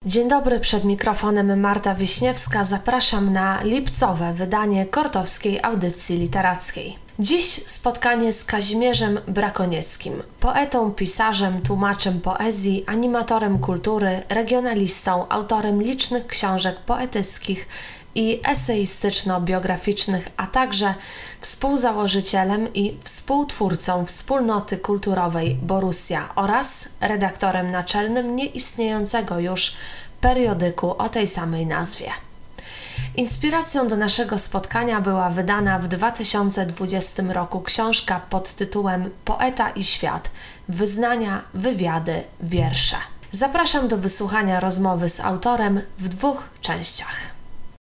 Dzień dobry, przed mikrofonem Marta Wiśniewska. Zapraszam na lipcowe wydanie Kortowskiej Audycji Literackiej. Dziś spotkanie z Kazimierzem Brakonieckim, poetą, pisarzem, tłumaczem poezji, animatorem kultury, regionalistą, autorem licznych książek poetyckich i eseistyczno-biograficznych, a także współzałożycielem i współtwórcą wspólnoty kulturowej Borussia oraz redaktorem naczelnym nieistniejącego już periodyku o tej samej nazwie. Inspiracją do naszego spotkania była wydana w 2020 roku książka pod tytułem Poeta i świat – wyznania, wywiady, wiersze. Zapraszam do wysłuchania rozmowy z autorem w 2 częściach.